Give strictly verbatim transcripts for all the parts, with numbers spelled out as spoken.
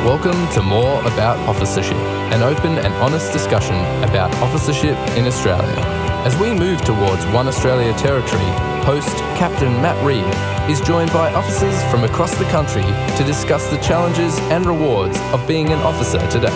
Welcome to More About Officership, an open and honest discussion about officership in Australia. As we move towards One Australia territory, host Captain Matt Reid is joined by officers from across the country to discuss the challenges and rewards of being an officer today.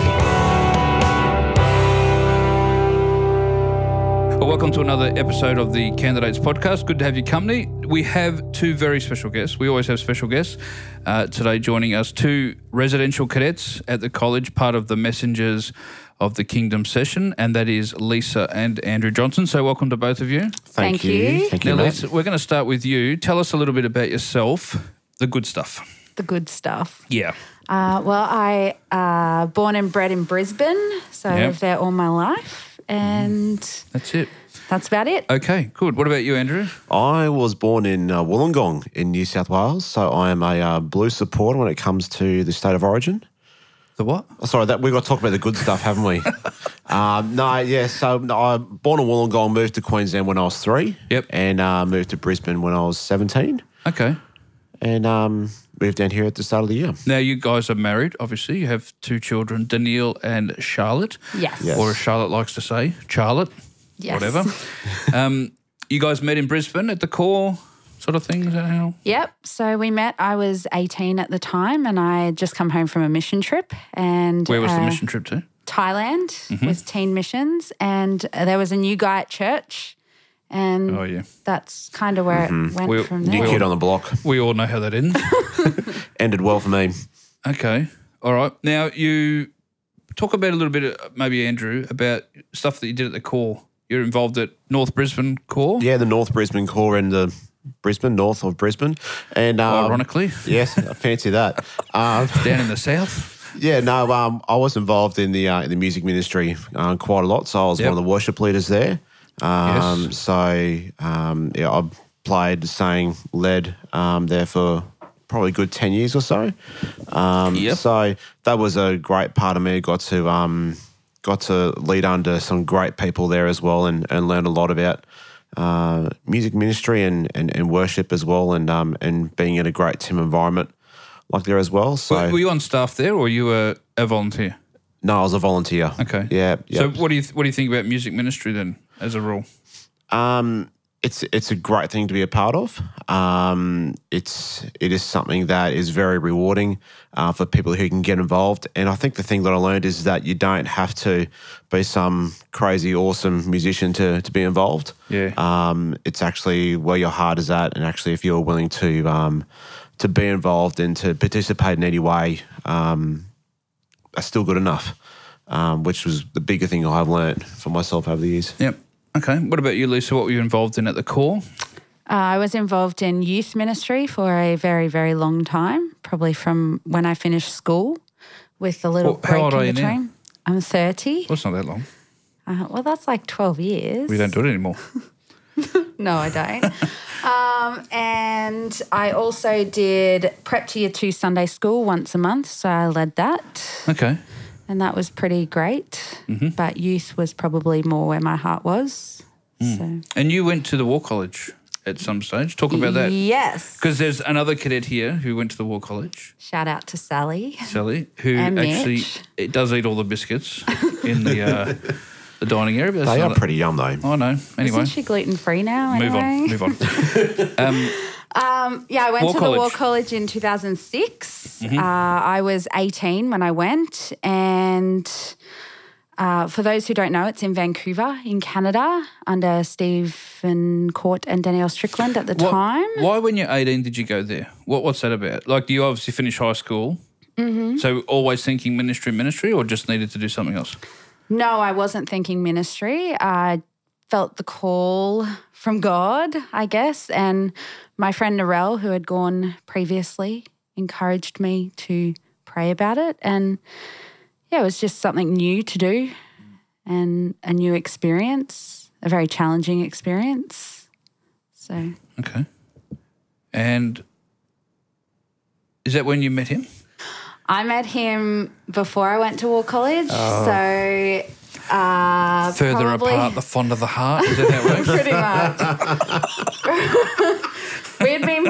Well, welcome to another episode of the Candidates Podcast. Good to have your company. We have two very special guests. We always have special guests. Uh, today joining us, two residential cadets at the college, part of the Messengers of the Kingdom session, and that is Lisa and Andrew Johnson. So welcome to both of you. Thank, Thank you. you. Thank you, Now, Matt. Lisa, we're going to start with you. Tell us a little bit about yourself, the good stuff. The good stuff. Yeah. Uh, well, I uh, born and bred in Brisbane, so I Yep. lived there all my life, and That's it. that's about it. Okay, good. What about you, Andrew? I was born in uh, Wollongong in New South Wales, so I am a uh, blue supporter when it comes to the state of origin. The what? Oh, sorry, that we've got to talk about the good stuff, haven't we? um, no, yeah, so no, I born in Wollongong, moved to Queensland when I was three. Yep. And uh, moved to Brisbane when I was seventeen. Okay. And um, moved down here at the start of the year. Now, you guys are married, obviously. You have two children, Danielle and Charlotte. Yes. Yes. Or as Charlotte likes to say, Charlotte. Yes. Whatever. um, you guys met in Brisbane at the core sort of thing, is that how? Yep. So we met. I was eighteen at the time, and I had just come home from a mission trip. And Where was the uh, mission trip to? Thailand Mm-hmm. with teen missions, and uh, there was a new guy at church, and Oh, yeah. that's kind of where it went We- from New there. kid on the block. We all know how that ends. Ended well for me. Okay. All right. Now, you talk about a little bit, uh, maybe, Andrew, about stuff that you did at the core. You're involved at North Brisbane Core, Yeah, the North Brisbane core and the Brisbane, north of Brisbane. And um, ironically, Yes, I fancy that. Um, down in the south. Yeah, no, um, I was involved in the uh, in the music ministry uh, quite a lot. So I was Yep. one of the worship leaders there. Um, Yes. So yeah, I played, sang, led um, there for probably a good ten years or so. Um, Yep. So that was a great part of me. Got to um, got to lead under some great people there as well, and, and learn a lot about uh, music ministry and, and, and worship as well, and um, and being in a great team environment like there as well. So Were, were you on staff there, or were you a, a volunteer? no, I was a volunteer. Okay. Yeah. So, yeah. what do you what do you think about music ministry then, as a rule? Um, it's it's a great thing to be a part of. Um, it's it is something that is very rewarding uh, for people who can get involved. And I think the thing that I learned is that you don't have to be some crazy awesome musician to to be involved. Yeah. Um, it's actually where your heart is at, and actually if you're willing to um, to be involved and to participate in any way, um, that's still good enough. Um, which was the bigger thing I've learned for myself over the years. Yep. Okay. What about you, Lisa? What were you involved in at the core? Uh, I was involved in youth ministry for a very, very long time, probably from when I finished school with a little Well, how break old in are you now? between. I'm thirty. Well, it's not that long. Uh, well, that's like twelve years. We don't do it anymore. No, I don't. um, and I also did prep to year two Sunday school once a month, so I led that. Okay. And that was pretty great. Mm-hmm. But youth was probably more where my heart was. So And you went to the War College at some stage. Talk about that. yes. Because there's another cadet here who went to the War College, Shout out to Sally. Sally, who And actually Mitch. it does eat all the biscuits in the uh, the dining area. But that's They are not- pretty yum though. Oh no. Anyway, Isn't she gluten free now? move on. anyway? Move on. um, Um, yeah, I went War to College. the War College in two thousand six. Uh, I was eighteen when I went. And uh, for those who don't know, it's in Vancouver in Canada under Stephen Court and Danielle Strickland at the what- time. Why, when you're eighteen, did you go there? What What's that about? Like, you obviously finished high school. Mm-hmm. So always thinking ministry, ministry, or just needed to do something else? No, I wasn't thinking ministry. I felt the call from God, I guess. And my friend Narelle, who had gone previously, encouraged me to pray about it. And yeah, it was just something new to do and a new experience, a very challenging experience. So Okay. And is that when you met him? I met him before I went to War College. So uh, Further probably, apart, the fond of the heart. Is that how it works? pretty much. We had been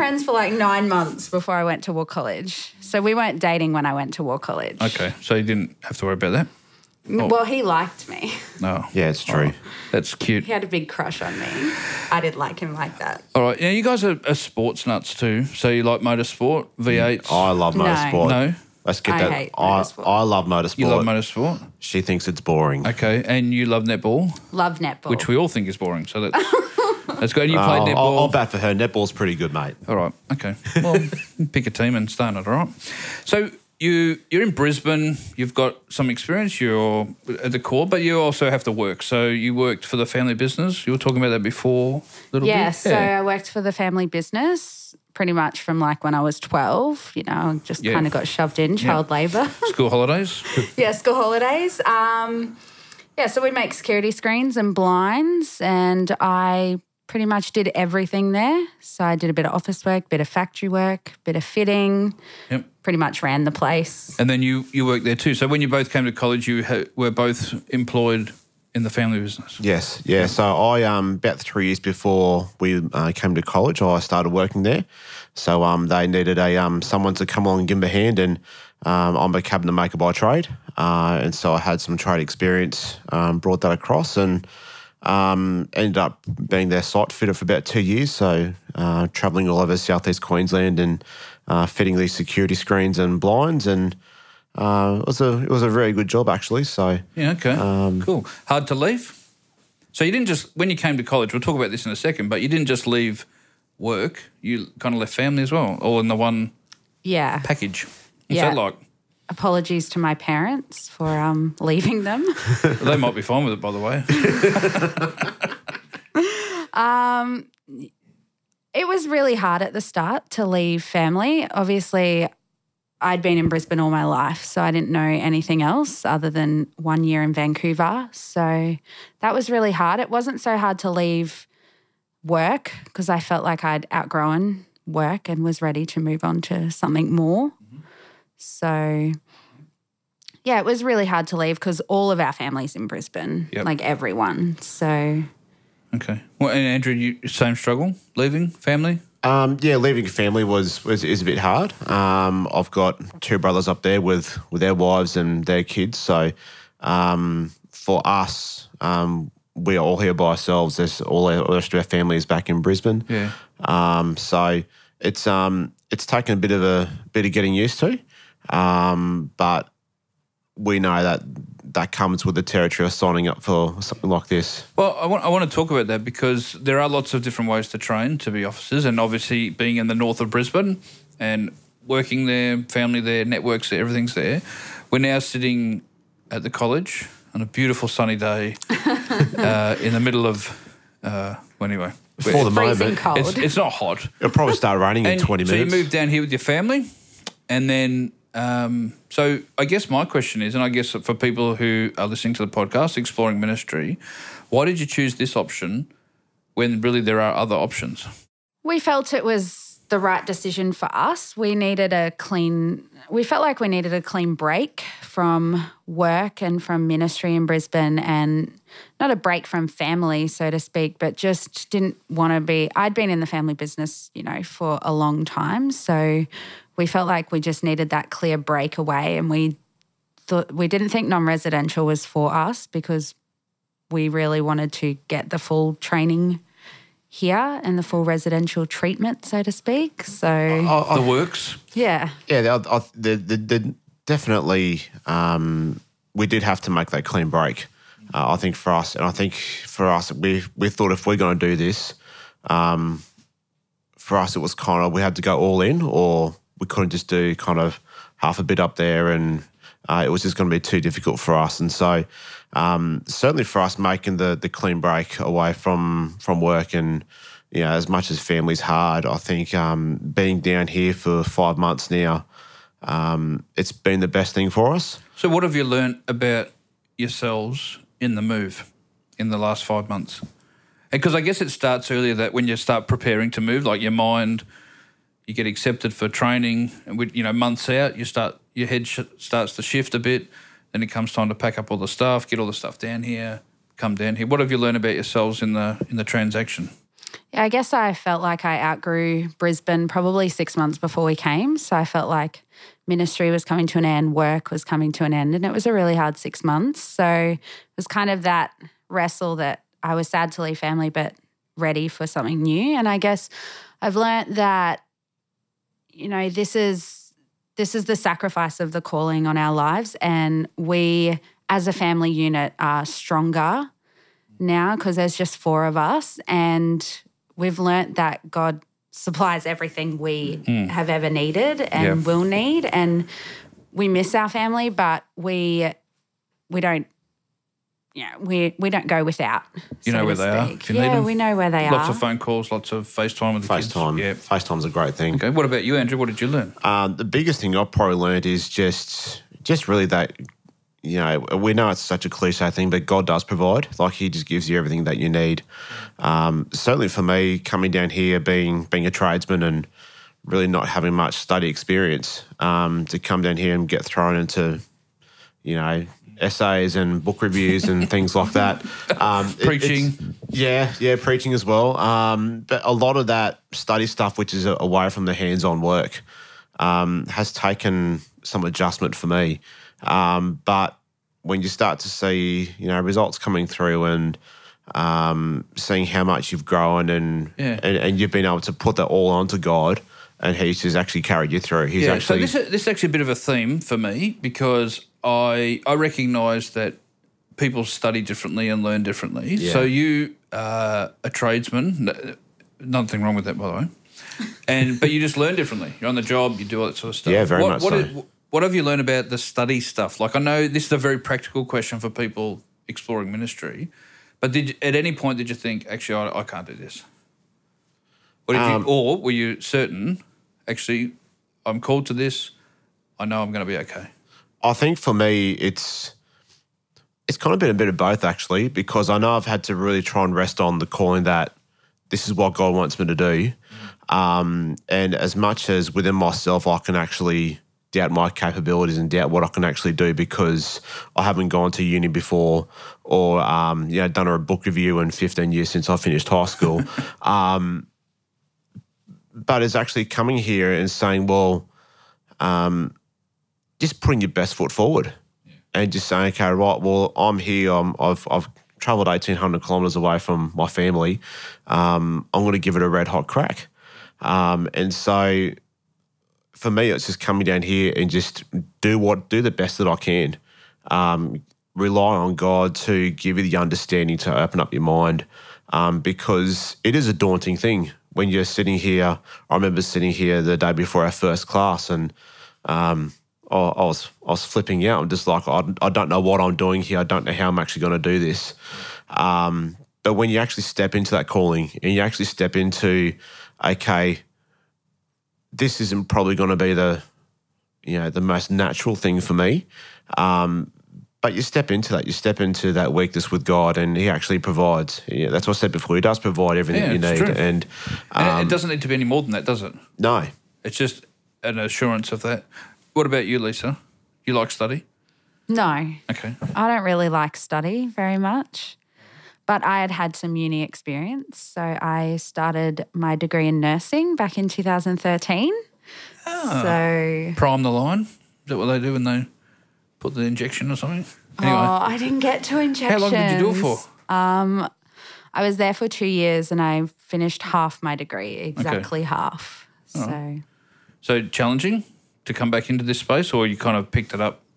friends for like nine months before I went to War College. So we weren't dating when I went to War College. Okay, so you didn't have to worry about that? Oh. Well, he liked me. No. Yeah, it's true. Oh, that's cute. He had a big crush on me. I didn't like him like that. All right, yeah, you guys are, are sports nuts too. So you like motorsport, V eights? I love No. motorsport. No? Let's get I that. hate I, motorsport. I love motorsport. You love motorsport? She thinks it's boring. Okay, and you love netball, Love netball. which we all think is boring. So that's that's good. And you played Oh, netball. I'll, I'll bat for her. Netball's pretty good, mate. All right. Okay. Well, pick a team and start it. All right. So you you're in Brisbane. You've got some experience. You're at the core, but you also have to work. So you worked for the family business. You were talking about that before. A little yeah, bit. so I worked for the family business pretty much from like when I was twelve. You know, I just Yeah. kind of got shoved in child labour. School holidays. Yeah, school holidays. Um, yeah, so we make security screens and blinds, and I pretty much did everything there. So I did a bit of office work, bit of factory work, bit of fitting. Yep. Pretty much ran the place. And then you you worked there too. So when you both came to college, you ha- were both employed in the family business. Yes, yeah. So I um about three years before we uh, came to college, I started working there. So um they needed a um someone to come along and give them a hand, and um I'm a cabinet maker by trade, uh, and so I had some trade experience, um, brought that across, and um ended up being their site fitter for about two years. So uh, travelling all over southeast Queensland and uh, fitting these security screens and blinds, and uh, it was a it was a very good job actually. So Yeah. Okay. Um, cool. Hard to leave. So you didn't just when you came to college. We'll talk about this in a second. But you didn't just leave work. You kind of left family as well, all in the one Yeah. package. What's Yeah. that like? Apologies to my parents for um, leaving them. They might be fine with it, by the way. Um, it was really hard at the start to leave family. Obviously, I'd been in Brisbane all my life, so I didn't know anything else other than one year in Vancouver. So that was really hard. It wasn't so hard to leave work because I felt like I'd outgrown work and was ready to move on to something more. Mm-hmm. So, yeah, it was really hard to leave because all of our family's in Brisbane, Yep. like everyone. So, Okay. Well, and Andrew, you same struggle leaving family? Um, yeah, leaving family was, was is a bit hard. Um, I've got two brothers up there with, with their wives and their kids. So um, for us, um, we are all here by ourselves. There's all our, the rest of our family is back in Brisbane. Yeah. Um, so it's um, it's taken a bit of a bit of getting used to, um, but we know that that comes with the territory of signing up for something like this. Well, I want I want to talk about that because there are lots of different ways to train to be officers, and obviously being in the north of Brisbane and working there, family there, networks there, everything's there. We're now sitting at the college on a beautiful sunny day uh, in the middle of, uh, well, anyway. For the freezing moment, cold. It's, it's not hot. it'll probably start raining in And twenty so minutes. you moved down here with your family, and then um, so I guess my question is, and I guess for people who are listening to the podcast, Exploring Ministry, why did you choose this option when really there are other options? we felt it was the right decision for us. We needed a clean, we felt like we needed a clean break from work and from ministry in Brisbane, and not a break from family, so to speak, but just didn't want to be, I'd been in the family business, you know, for a long time. So we felt like we just needed that clear break away, and we thought, we didn't think non-residential was for us because we really wanted to get the full training here and the full residential treatment, so to speak. So, The works. yeah. Yeah, they, I, they, they, they definitely. Um, we did have to make that clean break. Uh, I think for us, and I think for us, we we thought if we're going to do this, um, for us it was kind of we had to go all in, or we couldn't just do kind of half a bit up there, and uh, it was just going to be too difficult for us. And so, um, certainly for us, making the the clean break away from from work, and you know, as much as family's hard, I think um, being down here for five months now, um, it's been the best thing for us. So what have you learnt about yourselves in the move in the last five months? Because I guess it starts earlier, that when you start preparing to move, like your mind, you get accepted for training, and with, you know, months out, you start your head sh- starts to shift a bit. Then it comes time to pack up all the stuff, get all the stuff down here, come down here. What have you learned about yourselves in the in the transaction? Yeah, I guess I felt like I outgrew Brisbane probably six months before we came. So I felt like ministry was coming to an end, work was coming to an end, and it was a really hard six months. So it was kind of that wrestle that I was sad to leave family but ready for something new. And I guess I've learnt that, you know, this is this is the sacrifice of the calling on our lives, and we as a family unit are stronger now because there's just four of us, and we've learnt that God supplies everything we mm. have ever needed and yep. will need, and we miss our family, but we we don't yeah we we don't go without. You so know where to they speak. are. If you yeah, need them. we know where they lots are. Lots of phone calls, lots of FaceTime with the FaceTime. kids. Yeah, FaceTime's a great thing. Okay, what about you, Andrew? What did you learn? Um, the biggest thing I've probably learned is just just really that. You know, we know it's such a cliche thing, but God does provide. Like He just gives you everything that you need. Um, certainly for me, coming down here, being being a tradesman and really not having much study experience, um, to come down here and get thrown into, you know, essays and book reviews and things like that. Um, preaching. It, yeah, yeah, preaching as well. Um, but a lot of that study stuff, which is away from the hands-on work, um, has taken some adjustment for me. Um, but when you start to see, you know, results coming through and um, seeing how much you've grown and, yeah. and and you've been able to put that all onto God, and He's just actually carried you through. He's yeah, actually so this, this is actually a bit of a theme for me because I I recognise that people study differently and learn differently. Yeah. So you are a tradesman, nothing wrong with that, by the way, and but you just learn differently. You're on the job, you do all that sort of stuff. Yeah, very what, much what so. Is, What have you learned about the study stuff? Like, I know this is a very practical question for people exploring ministry, but did you, at any point did you think, actually, I, I can't do this? Or, did Um, you, or were you certain, actually, I'm called to this, I know I'm going to be okay? I think for me, it's it's kind of been a bit of both, actually, because I know I've had to really try and rest on the calling that this is what God wants me to do. Mm. Um, and as much as within myself I can actually doubt my capabilities and doubt what I can actually do because I haven't gone to uni before or, um, you know, done a book review in fifteen years since I finished high school. um, but it's actually coming here and saying, well, um, just putting your best foot forward yeah. and just saying, okay, right, well, I'm here. I'm, I've, I've travelled eighteen hundred kilometres away from my family. Um, I'm going to give it a red hot crack. Um, and so for me, it's just coming down here and just do what, do the best that I can. Um, rely on God to give you the understanding to open up your mind, um, because it is a daunting thing when you're sitting here. I remember sitting here the day before our first class, and um, I, I was I was flipping out. I'm just like, I, I don't know what I'm doing here. I don't know how I'm actually going to do this. Um, but when you actually step into that calling and you actually step into, okay, this isn't probably going to be the, you know, the most natural thing for me. Um, but you step into that, you step into that weakness with God, and He actually provides. Yeah, that's what I said before. He does provide everything yeah, you need. True. And, um, and it doesn't need to be any more than that, does it? No. It's just an assurance of that. What about you, Lisa? You like study? No. Okay. I don't really like study very much, but I had had some uni experience. So I started my degree in nursing back in two thousand thirteen. Oh. So prime the line? Is that what they do when they put the injection or something? Anyway. Oh, I didn't get to injections. How long did you do it for? Um, I was there for two years and I finished half my degree, exactly okay. half. Oh. So, so challenging to come back into this space, or you kind of picked it up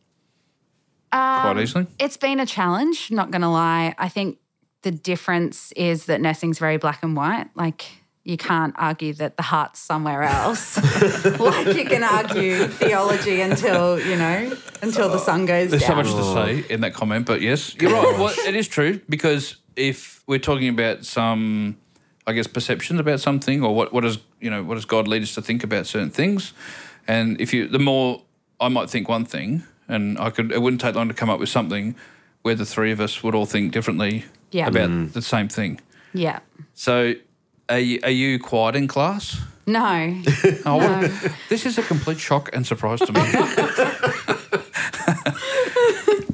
um, quite easily? It's been a challenge, not going to lie. I think the difference is that nursing's very black and white. Like, you can't argue that the heart's somewhere else. Like, you can argue theology until, you know, until the sun goes There's down. so much to say in that comment, but yes, you're right. Well, it is true, because if we're talking about some, I guess, perceptions about something, or what, what does, you know, what does God lead us to think about certain things? And if you, the more I might think one thing, and I could, it wouldn't take long to come up with something where the three of us would all think differently yeah. about Mm. the same thing. Yeah. So, are you, are you quiet in class? No. Oh, no. what, this is a complete shock and surprise to me.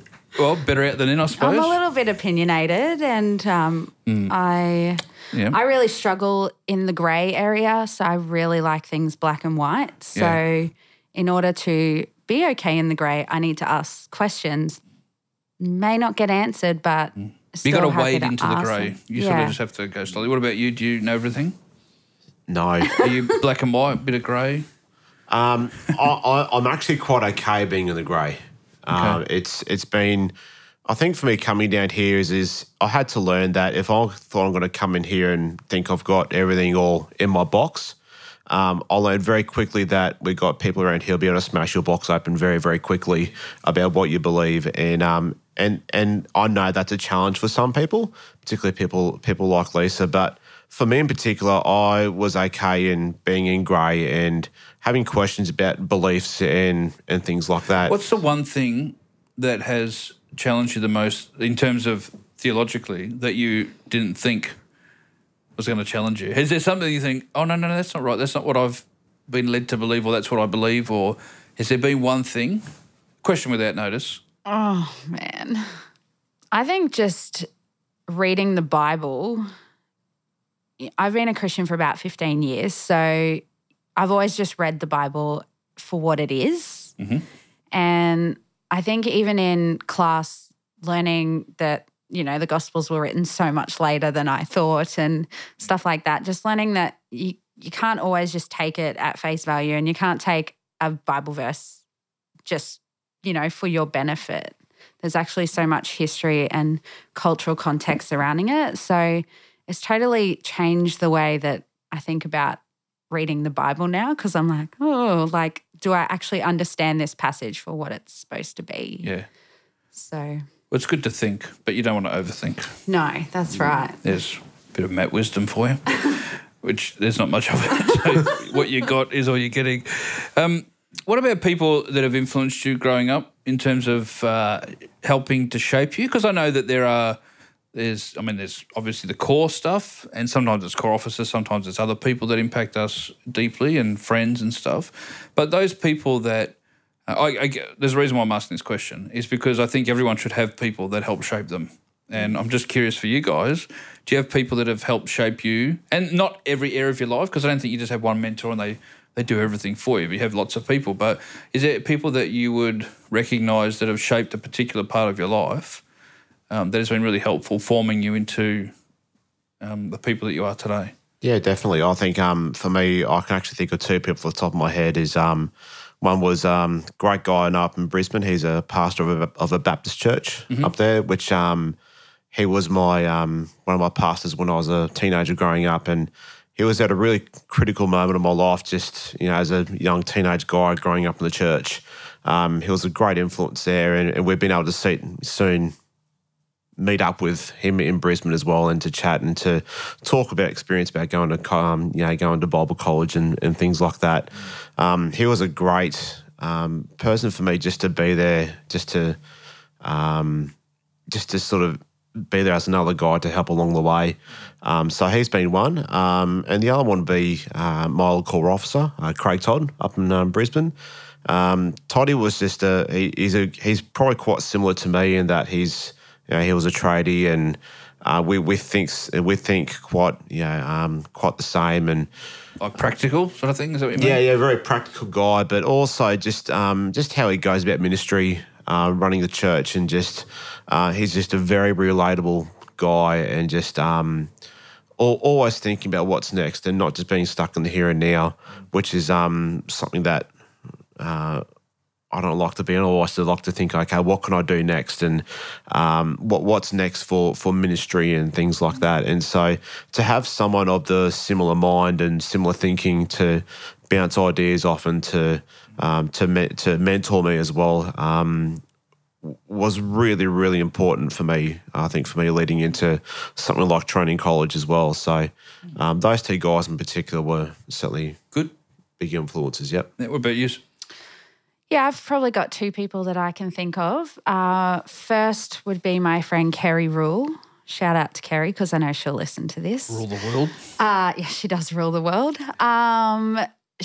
well, better out than in, I suppose. I'm a little bit opinionated, and um, mm. I yeah. I really struggle in the grey area. So I really like things black and white. So yeah. in order to be okay in the grey, I need to ask questions. May not get answered, but mm. you got to wade to into the grey. Them. You yeah. sort of just have to go slowly. What about you? Do you know everything? No. Are you black and white, bit of grey? Um, I, I, I'm actually quite okay being in the grey. Um, okay. It's it's been, I think for me coming down here is is I had to learn that if I thought I'm going to come in here and think I've got everything all in my box, um, I learned very quickly that we got people around here who'll be able to smash your box open very very quickly about what you believe, and um and and I know that's a challenge for some people, particularly people people like Lisa, but for me in particular, I was okay in being in grey and having questions about beliefs and, and things like that. What's the one thing that has challenged you the most in terms of theologically that you didn't think was going to challenge you? Is there something you think, oh, no, no, no, that's not right, that's not what I've been led to believe, or that's what I believe, or has there been one thing? Question without notice. Oh, man. I think just reading the Bible, I've been a Christian for about fifteen years, so I've always just read the Bible for what it is. Mm-hmm. And I think even in class, learning that, you know, the Gospels were written so much later than I thought and stuff like that, just learning that you, you can't always just take it at face value, and you can't take a Bible verse just, you know, for your benefit. There's actually so much history and cultural context surrounding it. So it's totally changed the way that I think about reading the Bible now, because I'm like, oh, like, do I actually understand this passage for what it's supposed to be? Yeah. So. Well, it's good to think, but you don't want to overthink. No, that's right. There's a bit of Matt wisdom for you, which there's not much of it. So what you got is all you're getting. Um, what about people that have influenced you growing up in terms of uh, helping to shape you? Because I know that there are There's, I mean, there's obviously the core stuff, and sometimes it's core officers, sometimes it's other people that impact us deeply, and friends and stuff. But those people that, uh, I, I, there's a reason why I'm asking this question, is because I think everyone should have people that help shape them. And I'm just curious for you guys, do you have people that have helped shape you? And not every area of your life, because I don't think you just have one mentor and they, they do everything for you, but you have lots of people. But is there people that you would recognise that have shaped a particular part of your life Um, that has been really helpful, forming you into um, the people that you are today? Yeah, definitely. I think um, for me, I can actually think of two people off the top of my head. Is um, one was um, a great guy up in Brisbane. He's a pastor of a, of a Baptist church mm-hmm. up there, which um, he was my um, one of my pastors when I was a teenager growing up, and he was at a really critical moment of my life. Just you know, as a young teenage guy growing up in the church, um, he was a great influence there, and, and we've been able to see soon. meet up with him in Brisbane as well, and to chat and to talk about experience about going to um, you know going to Bible college and, and things like that. Um, he was a great um, person for me just to be there, just to um, just to sort of be there as another guy to help along the way. Um, so he's been one, um, and the other one would be uh, my old core officer, uh, Craig Todd, up in um, Brisbane. Um, Toddy was just a he, he's a he's probably quite similar to me in that he's. You know, he was a tradie, and uh, we we think we think quite you know um, quite the same, and like practical sort of thing. Is that what you mean? Yeah, yeah, very practical guy, but also just um, just how he goes about ministry, uh, running the church, and just uh, he's just a very relatable guy, and just um, all, always thinking about what's next, and not just being stuck in the here and now, which is um, something that. Uh, I don't like to be, and I always like to think, okay, what can I do next, and um, what what's next for for ministry and things like that. And so to have someone of the similar mind and similar thinking to bounce ideas off and to um, to me, to mentor me as well um, was really really important for me. I think for me leading into something like training college as well. So um, those two guys in particular were certainly good, big influences. Yep. Yeah, what about you? Yeah, I've probably got two people that I can think of. Uh, first would be my friend Kerry Rule. Shout out to Kerry because I know she'll listen to this. Rule the world. Uh, yeah, she does rule the world. Um,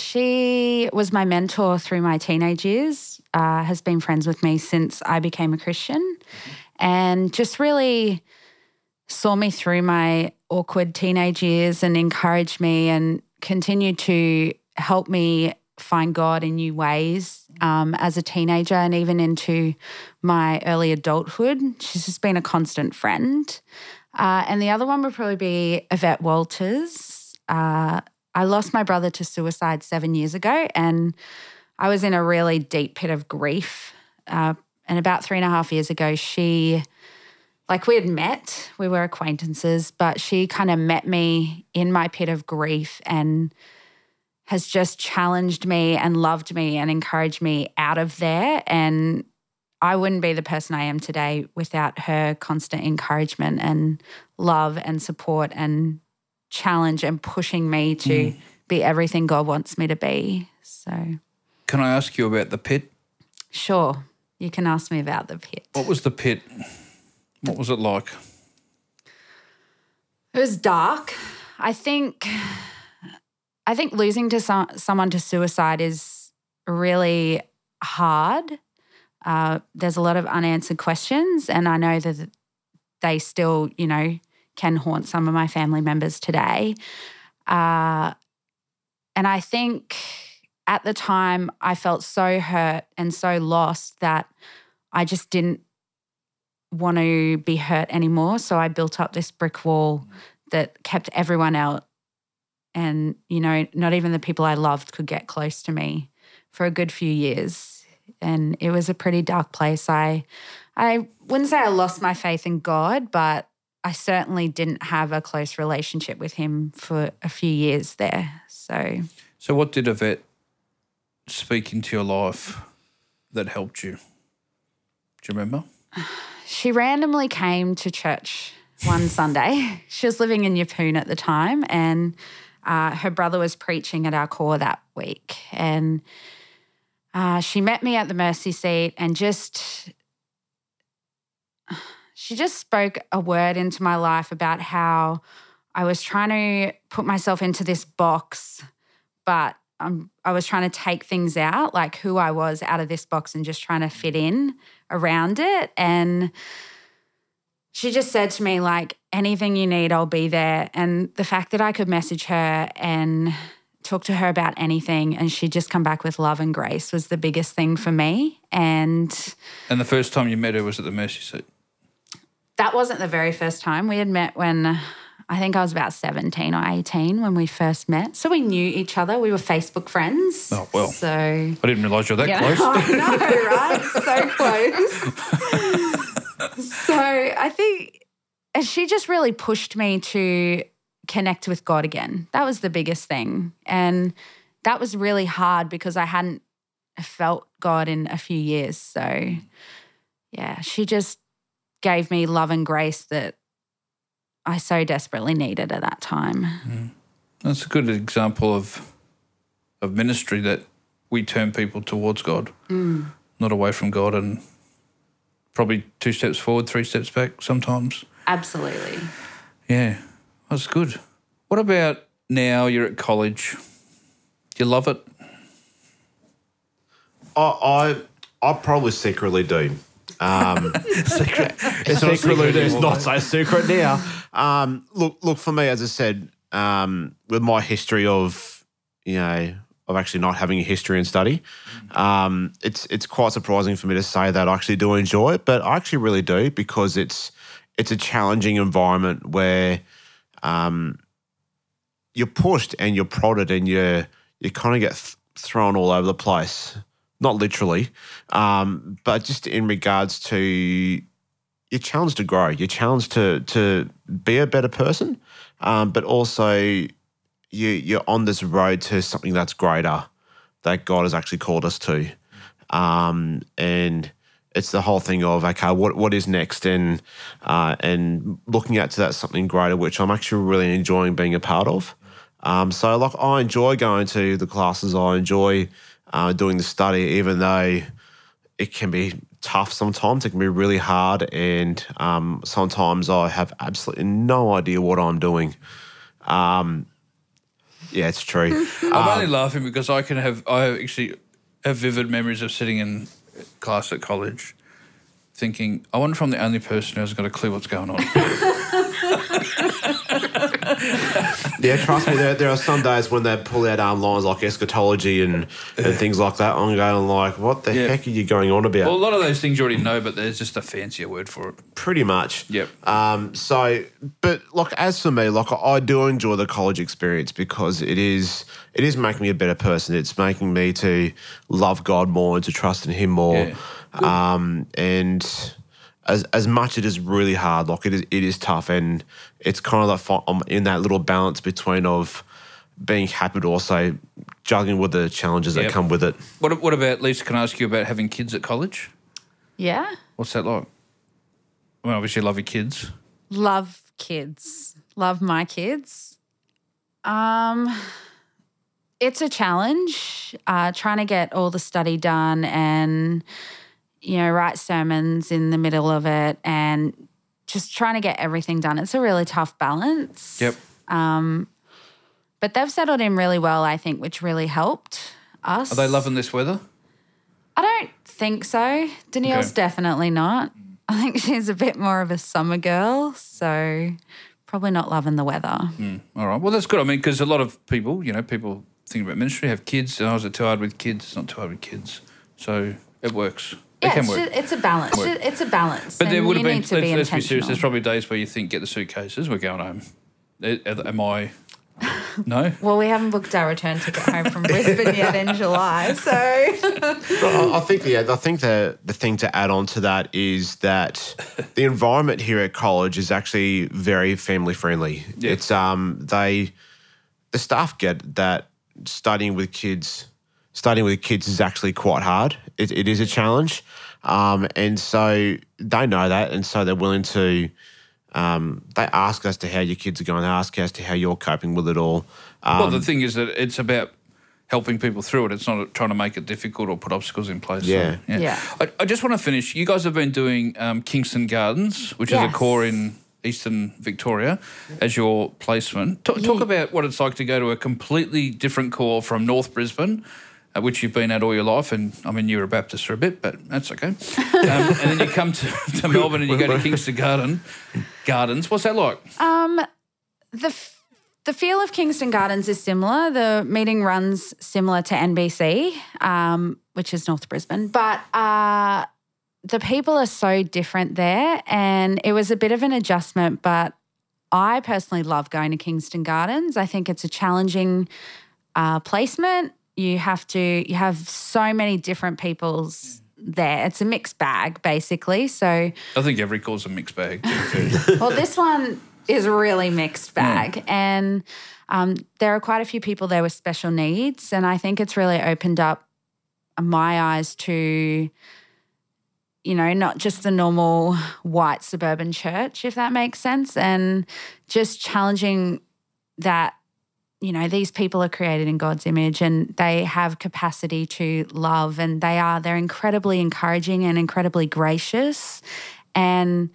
she was my mentor through my teenage years, uh, has been friends with me since I became a Christian. and just really saw me through my awkward teenage years and encouraged me and continued to help me find God in new ways um, as a teenager and even into my early adulthood. She's just been a constant friend. Uh, and the other one would probably be Yvette Walters. Uh, I lost my brother to suicide seven years ago, and I was in a really deep pit of grief. Uh, and about three and a half years ago, she, like we had met, we were acquaintances, but she kind of met me in my pit of grief and has just challenged me and loved me and encouraged me out of there. And I wouldn't be the person I am today without her constant encouragement and love and support and challenge and pushing me to mm. be everything God wants me to be. So, can I ask you about the pit? Sure. You can ask me about the pit. What was the pit? What was it like? It was dark. I think I think losing to some, someone to suicide is really hard. Uh, there's a lot of unanswered questions, and I know that they still, you know, can haunt some of my family members today. Uh, and I think at the time I felt so hurt and so lost that I just didn't want to be hurt anymore. So I built up this brick wall that kept everyone out. And, you know, not even the people I loved could get close to me for a good few years. And it was a pretty dark place. I I wouldn't say I lost my faith in God, but I certainly didn't have a close relationship with him for a few years there. So So what did Yvette speak into your life that helped you? Do you remember? She randomly came to church one Sunday. She was living in Yeppoon at the time, and uh, her brother was preaching at our core that week. And uh, she met me at the mercy seat and just... She just spoke a word into my life about how I was trying to put myself into this box, but um, I was trying to take things out, like who I was out of this box and just trying to fit in around it. And she just said to me, like, anything you need, I'll be there. And the fact that I could message her and talk to her about anything and she'd just come back with love and grace was the biggest thing for me. And And the first time you met her was at the mercy seat? That wasn't the very first time. We had met when I think I was about seventeen or eighteen when we first met. So we knew each other. We were Facebook friends. Oh, well. So I didn't realise you were that yeah, close. I know, right? So close. So I think she just really pushed me to connect with God again. That was the biggest thing. And that was really hard because I hadn't felt God in a few years. So, yeah, she just gave me love and grace that I so desperately needed at that time. Mm. That's a good example of of ministry, that we turn people towards God, mm. not away from God, and probably two steps forward, three steps back sometimes. Absolutely. Yeah, that's good. What about now you're at college? Do you love it? I I, I probably secretly do. Um, secret. It's not secret. It's not so secret now. Um, look, look for me, as I said, um, with my history of, you know, of actually not having a history and study, um, it's it's quite surprising for me to say that I actually do enjoy it, but I actually really do, because it's it's a challenging environment where um, you're pushed and you're prodded and you you kind of get th- thrown all over the place. Not literally, um, but just in regards to you're challenged to grow, you're challenged to to be a better person, um, but also you you're on this road to something that's greater, that God has actually called us to, um, and it's the whole thing of, okay, what what is next, and uh, and looking at to that something greater, which I'm actually really enjoying being a part of. Um, so like I enjoy going to the classes, I enjoy Uh, doing the study, even though it can be tough sometimes. It can be really hard, and um, sometimes I have absolutely no idea what I'm doing. Um, yeah, it's true. I'm um, only laughing because I can have I actually have vivid memories of sitting in class at college, thinking, I wonder if I'm the only person who hasn't got a clue what's going on. Yeah, trust me, there, there are some days when they pull out um, lines like eschatology and, and things like that. I'm going like, what the Yeah. heck are you going on about? Well, a lot of those things you already know, but there's just a fancier word for it. Pretty much. Yep. Um, so, but like as for me, like I do enjoy the college experience because it is it is making me a better person. It's making me to love God more and to trust in Him more. Yeah. Um, and as as much it is really hard, like it is it is tough, and it's kind of like fi- I'm in that little balance between of being happy but also juggling with the challenges Yep. that come with it. What, what about, Lisa, can I ask you about having kids at college? Yeah. What's that like? Well, obviously you love your kids. Love kids. Love my kids. Um, it's a challenge uh, trying to get all the study done and, you know, write sermons in the middle of it and just trying to get everything done. It's a really tough balance. Yep. But they've settled in really well, I think, which really helped us. Are they loving this weather? I don't think so. Danielle's Okay. definitely not. I think she's a bit more of a summer girl, so probably not loving the weather. All right. Well, that's good. I mean, because a lot of people, you know, people think about ministry, have kids. And I was it too hard with kids. It's not too hard with kids. So it works. It Yeah, can it's, work. just, it's a balance. Work. It's a balance. But there and would you have been, need to let's, be let's be serious, intentional. there's probably days where you think, get the suitcases, we're going home. Am I? No? Well, we haven't booked our return ticket home from Brisbane yet in July, so Well, I I think yeah, I think the the thing to add on to that is that the environment here at college is actually very family friendly. Yeah. It's um they the staff get that studying with kids studying with kids is actually quite hard. It, it is a challenge, um, and so they know that, and so they're willing to. Um, they ask us to how your kids are going. They ask us to how you're coping with it all. Um, Well, the thing is that it's about helping people through it. It's not trying to make it difficult or put obstacles in place. So, Yeah. Yeah. I, I just want to finish. You guys have been doing um, Kingston Gardens, which is Yes. a core in Eastern Victoria, as your placement. Talk, talk Yeah. about what it's like to go to a completely different core from North Brisbane, uh, which you've been at all your life. And I mean, you're a Baptist for a bit, but that's okay. Um, and then you come to, to Melbourne and you go to Kingston Garden Gardens. What's that like? the f- the feel of Kingston Gardens is similar. The meeting runs similar to N B C, um, which is North Brisbane, but uh, the people are so different there, and it was a bit of an adjustment. But I personally love going to Kingston Gardens. I think it's a challenging uh, placement. You have to you have so many different people's there. It's a mixed bag, basically. So. I think every core's a mixed bag. to be fair. Well, this one is a really mixed bag. And um, there are quite a few people there with special needs. And I think it's really opened up my eyes to, you know, not just the normal white suburban church, if that makes sense, and just challenging that, you know, these people are created in God's image and they have capacity to love, and they are, they're incredibly encouraging and incredibly gracious. And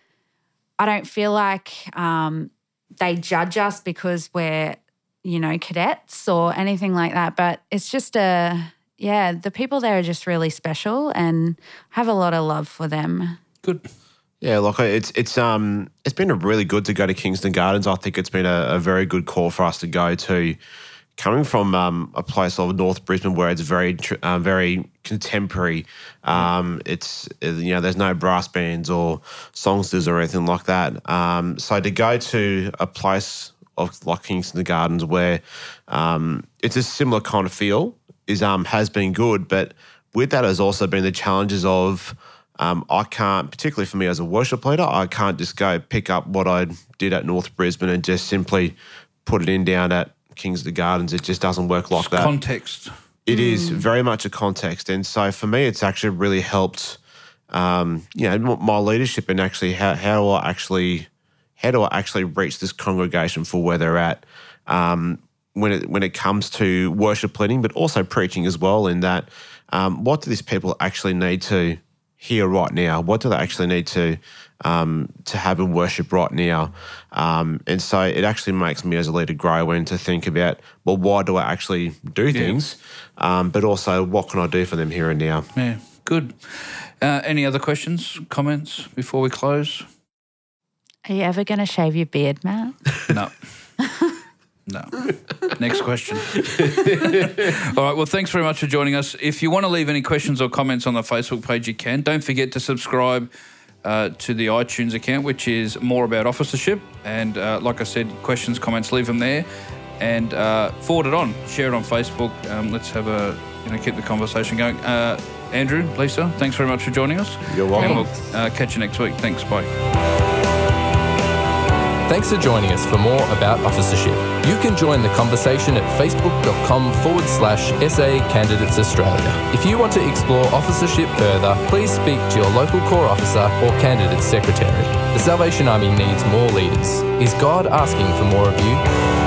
I don't feel like um, they judge us because we're, you know, cadets or anything like that. But it's just a, yeah, the people there are just really special and have a lot of love for them. Good. Yeah, look, it's it's um it's been a really good to go to Kingston Gardens. I think it's been a, a very good call for us to go to. Coming from um, a place of North Brisbane where it's very tr- uh, very contemporary, um, it's you know there's no brass bands or songsters or anything like that. Um, so to go to a place of like Kingston Gardens where um, it's a similar kind of feel is um has been good, but with that has also been the challenges of. Um, I can't, particularly for me as a worship leader, I can't just go pick up what I did at North Brisbane and just simply put it in down at Kingston Gardens. It just doesn't work like that. Context. It is very much a context. And so for me, it's actually really helped, um, you know, m- my leadership and actually how, how do I actually, how do I actually reach this congregation for where they're at um, when it when it comes to worship leading, but also preaching as well, in that um, what do these people actually need to here right now? What do they actually need to um, to have in worship right now? Um, and so it actually makes me as a leader grow and to think about, well, why do I actually do things? Um, but also, what can I do for them here and now? Yeah. Good. Uh, any other questions, comments before we close? Are you ever going to shave your beard, Matt? No. No. Next question. All right. Well, thanks very much for joining us. If you want to leave any questions or comments on the Facebook page, you can. Don't forget to subscribe uh, to the iTunes account, which is more about officership. And uh, like I said, questions, comments, leave them there, and uh, forward it on. Share it on Facebook. Um, let's have a you know keep the conversation going. Uh, Andrew, Lisa, thanks very much for joining us. You're welcome. And we'll uh, catch you next week. Thanks. Bye. Thanks for joining us for more about officership. You can join the conversation at facebook.com forward slash SA Candidates Australia. If you want to explore officership further, please speak to your local Corps officer or candidate secretary. The Salvation Army needs more leaders. Is God asking for more of you?